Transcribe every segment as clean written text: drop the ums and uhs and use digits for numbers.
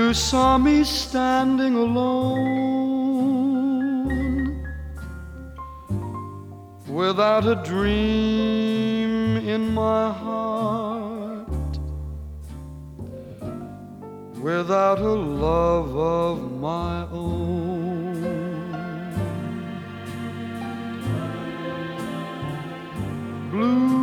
You saw me standing alone, without a dream in my heart, without a love of my own. Blue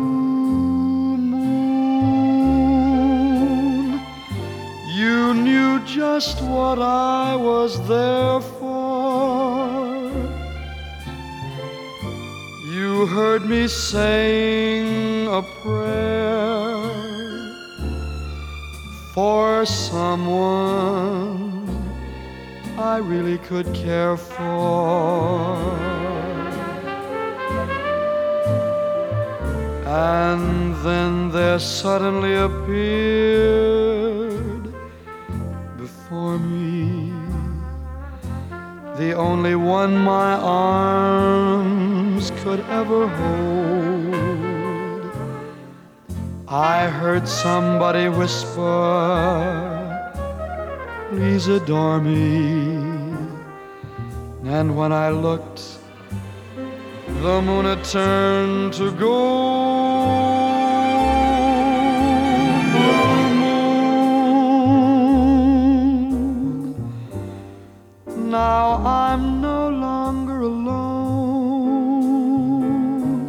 moon, you knew just what I was there for. You heard me sing a prayer for someone I really could care for. And then there suddenly appeared before me the only one my arms could ever hold. I heard somebody whisper, "Please adore me." And when I looked, the moon had turned to gold. Blue moon, now I'm no longer alone,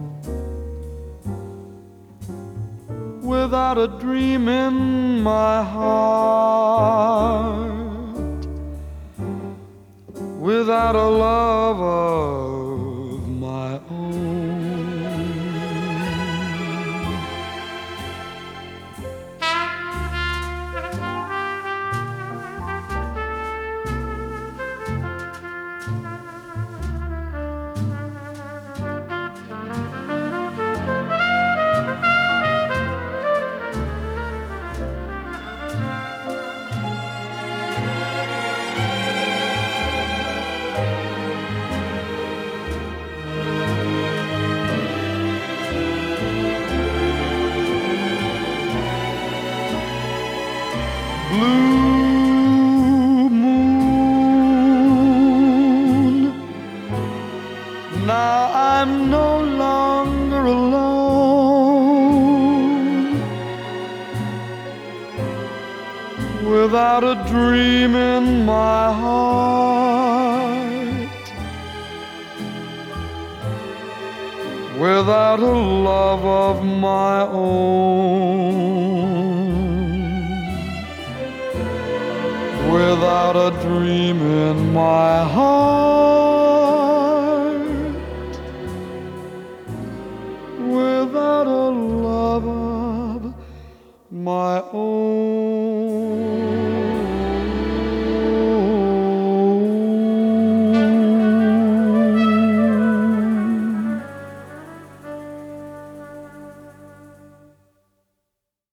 without a dream in my heart, without a love of my own. Blue moon, now I'm no longer alone, without a dream in my heart, without a love of my own, without a dream in my heart.